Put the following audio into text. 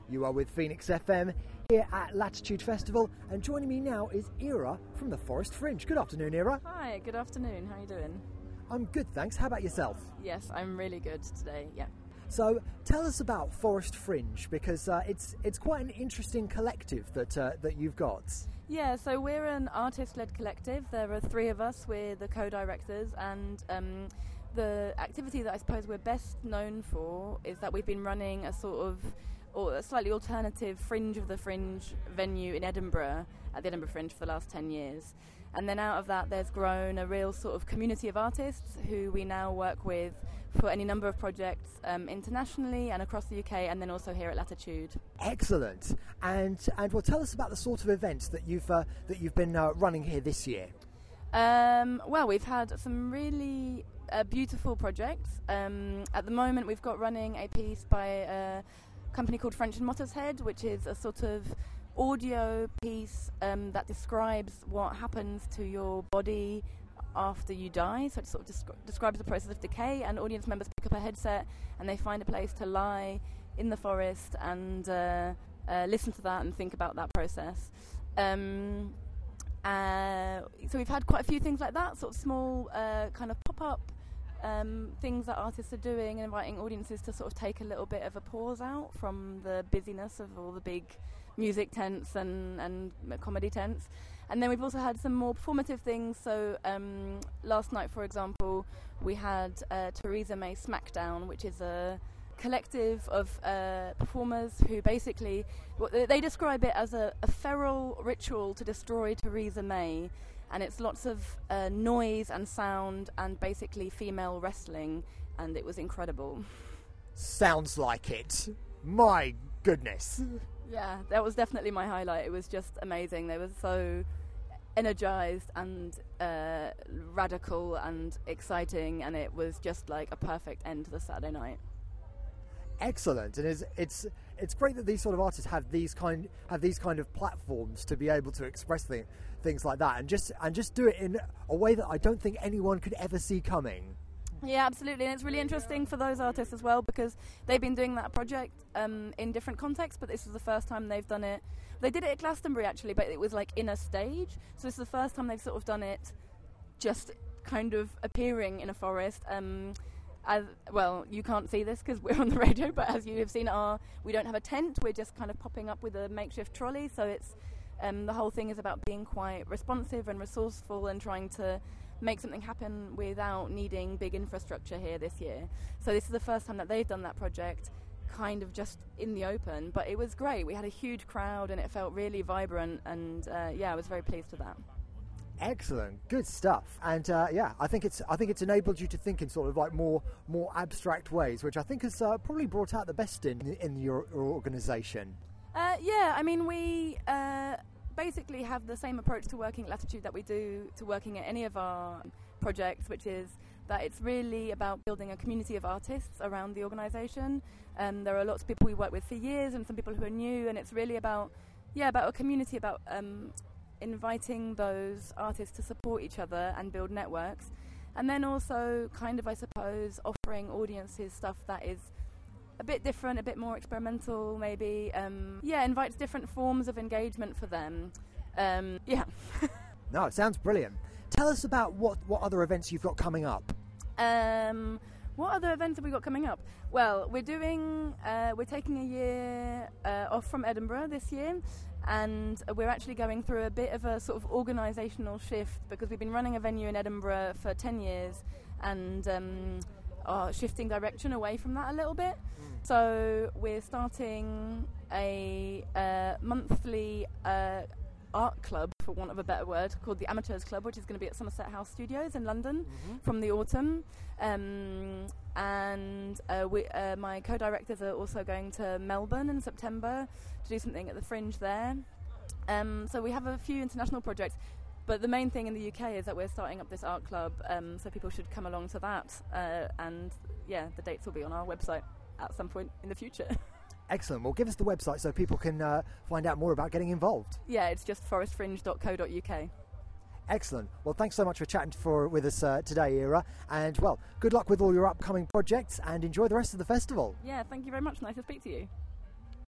You are with Phoenix FM here at Latitude Festival, and joining me now is Ira from the Forest Fringe. Good afternoon, Ira. Hi, good afternoon. How are you doing? I'm good, thanks. How about yourself? Yes, I'm really good today, yeah. So tell us about Forest Fringe, because it's quite an interesting collective that you've got. Yeah, so we're an artist-led collective. There are three of us. We're the co-directors, and the activity that I suppose we're best known for is that we've been running a sort of a slightly alternative Fringe of the Fringe venue in Edinburgh, at the Edinburgh Fringe, for the last 10 years. And then out of that there's grown a real sort of community of artists who we now work with for any number of projects internationally and across the UK, and then also here at Latitude. Excellent. And well, tell us about the sort of events that you've been running here this year. Well, we've had some really beautiful projects. At the moment we've got running a piece by a company called French and Mottershead, which is a sort of audio piece that describes what happens to your body after you die. So it sort of describes the process of decay, and audience members pick up a headset and they find a place to lie in the forest and listen to that and think about that process. So we've had quite a few things like that, sort of small kind of pop-up things that artists are doing, and inviting audiences to sort of take a little bit of a pause out from the busyness of all the big music tents and comedy tents. And then we've also had some more performative things. So last night, for example, we had Theresa May Smackdown, which is a collective of performers who basically, they describe it as a feral ritual to destroy Theresa May. And it's lots of noise and sound and basically female wrestling, and it was incredible. Sounds like it. My goodness. Yeah, that was definitely my highlight. It was just amazing. They were so energized and radical and exciting, and it was just like a perfect end to the Saturday night. Excellent. And it's great that these sort of artists have these kind of platforms to be able to express things like that, and just do it in a way that I don't think anyone could ever see coming. Yeah, absolutely, and it's really interesting for those artists as well, because they've been doing that project in different contexts, but this is the first time they've done it. They did it at Glastonbury actually, but it was like in a stage, so this is the first time they've sort of done it just kind of appearing in a forest. Well, you can't see this because we're on the radio, but as you have seen, we don't have a tent, we're just kind of popping up with a makeshift trolley, so it's the whole thing is about being quite responsive and resourceful and trying to make something happen without needing big infrastructure here this year. So this is the first time that they've done that project kind of just in the open, but it was great. We had a huge crowd and it felt really vibrant, and I was very pleased with that. Excellent, good stuff. And I think it's enabled you to think in sort of like more abstract ways, which I think has probably brought out the best in your organisation. I mean, we basically have the same approach to working at Latitude that we do to working at any of our projects, which is that it's really about building a community of artists around the organisation. There are lots of people we work with for years and some people who are new, and it's really about a community, about inviting those artists to support each other and build networks, and then also kind of, I suppose, offering audiences stuff that is a bit different, a bit more experimental maybe, invites different forms of engagement for them. No, it sounds brilliant. Tell us about what other events you've got coming up. What other events have we got coming up? Well, we're taking a year off from Edinburgh this year, and we're actually going through a bit of a sort of organisational shift, because we've been running a venue in Edinburgh for 10 years and are shifting direction away from that a little bit. So we're starting a monthly art club, for want of a better word, called the Amateurs Club, which is going to be at Somerset House Studios in London from the autumn. My co-directors are also going to Melbourne in September to do something at the Fringe there. So we have a few international projects, but the main thing in the UK is that we're starting up this art club, so people should come along to that. The dates will be on our website at some point in the future. Excellent. Well, give us the website so people can find out more about getting involved. Yeah, it's just forestfringe.co.uk. Excellent. Well, thanks so much for chatting with us today, Ira. And, well, good luck with all your upcoming projects and enjoy the rest of the festival. Yeah, thank you very much. Nice to speak to you.